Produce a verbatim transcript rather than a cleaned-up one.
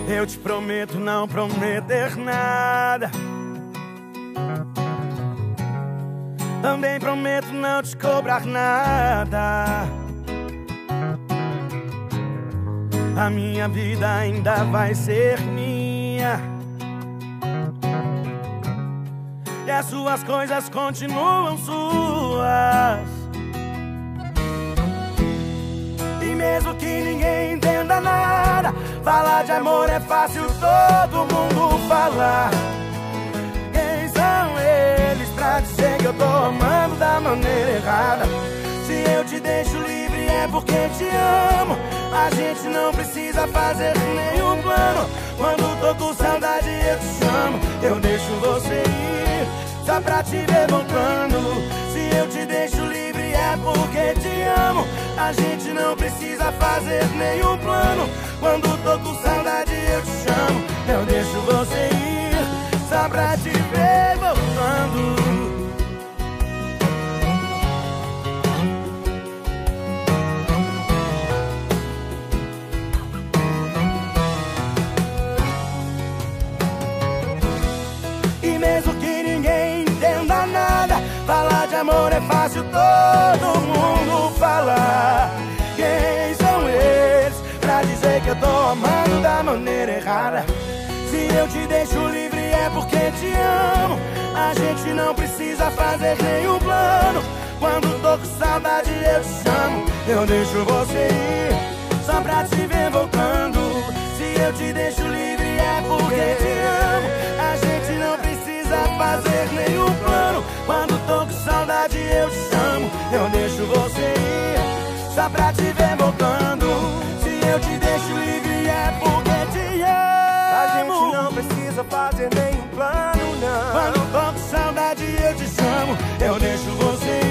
Eu te prometo não prometer nada. Também prometo não te cobrar nada. A minha vida ainda vai ser minha, e as suas coisas continuam suas. E mesmo que ninguém entenda nada, falar de amor é fácil, todo mundo falar. Quem são eles pra dizer que eu tô amando da maneira errada? Se eu te deixo livre é porque te amo. A gente não precisa fazer nenhum plano. Quando tô com saudade eu te chamo. Eu deixo você ir só pra te ver voltando. Se eu te deixo livre é porque te amo. A gente não precisa fazer nenhum plano. Quando tô com saudade eu te chamo. Eu deixo você ir só pra te ver voltando. Mesmo que ninguém entenda nada, falar de amor é fácil, todo mundo falar. Quem são eles pra dizer que eu tô amando da maneira errada? Se eu te deixo livre é porque te amo. A gente não precisa fazer nenhum plano. Quando tô com saudade eu te chamo. Eu deixo você ir só pra te ver voltando. Se eu te deixo livre é porque te amo. A gente não precisa fazer nenhum plano. Quando tô com saudade eu te chamo. Eu deixo você ir só pra te ver voltando. Se eu te deixo livre é porque te amo. A gente não precisa fazer nenhum plano, não. Quando tô com saudade eu te chamo. Eu deixo você